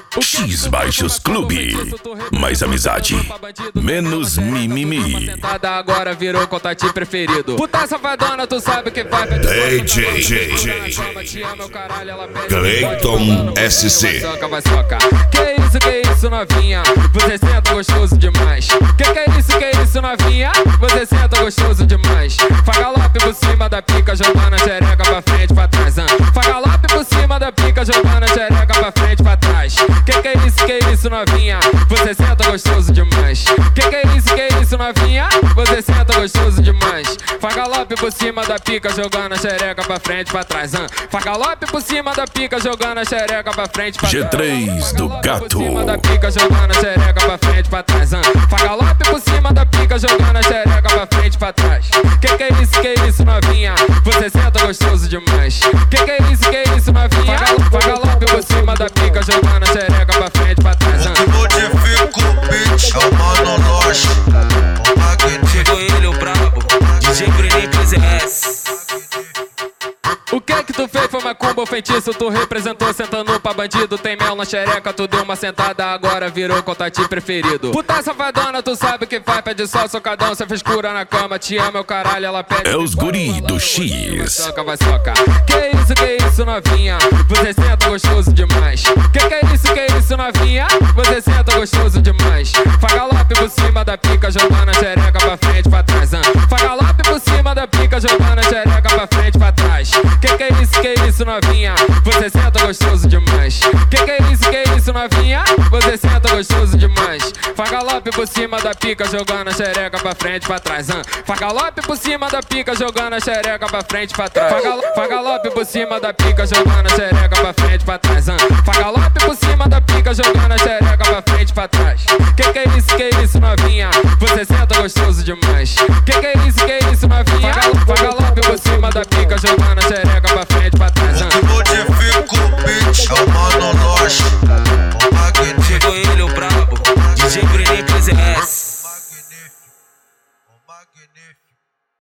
X Baixos Clube. Mais amizade, menos mimimi. Sentada agora virou contatinho preferido. Puta safadona, tu sabe que vai. DJ Clayton SC. Que isso, novinha? Você senta gostoso demais. Que isso, novinha? Você senta gostoso demais. Fagalope por cima da pica, jogando a xereca pra frente, pra trás. Fagalope por cima da pica, jogando a xereca pra frente, pra trás. Que isso, novinha? Você senta gostoso demais. Que isso, novinha? Você senta gostoso demais. Fagalope por cima da pica, jogando a xereca pra frente, pra trás. Fagalope por cima da pica, jogando a xereca pra frente, pra trás. G3 do Gato. Por cima da pica, jogando a xereca pra frente, pra trás. Fagalope por cima da pica, jogando a xereca pra frente, pra trás. Que isso, novinha? Você senta gostoso demais. Que isso, novinha? Fagalope por cima da pica, jogando a xereca pra frente, pra trás. Modifico o beat, chamando nós. Chegou ele, o brabo, DJ Bruninho 15S. O que tu fez foi macumba ou feitiço? Tu representou sentando pra bandido. Tem mel na xereca, tu deu uma sentada, agora virou contatinho preferido. Puta safadona, tu sabe que faz, pede só socadão. Cê fez cura na cama, te ama, meu caralho, ela pede. É os guri do X. Soca, vai socar. Que isso, novinha? Você senta gostoso demais. Que isso, novinha? Você senta gostoso demais. Fagalope por cima da pica, jogando a xereca pra frente, pra trás. Fagalope por cima da pica, jogando a xereca pra frente, pra trás. Que isso, novinha? Você senta gostoso demais. Que isso, novinha? Você senta gostoso demais. Fagalope por cima da pica, jogando a xereca pra frente, pra trás. Fagalope por cima da pica, jogando a xereca pra frente, pra trás. Fagalope por cima da pica, jogando a xereca pra frente, pra trás. Fagalope por cima da pica, jogando a xereca pra frente, pra trás. Que isso, novinha? Você senta gostoso demais. Que isso, novinha? Fagalope por cima da pica, jogando a xereca pra frente, pra trás. Modifico o beat, chamando nós. Chegou ele, o brabo, DJ Bruninho 15S. Magnífico.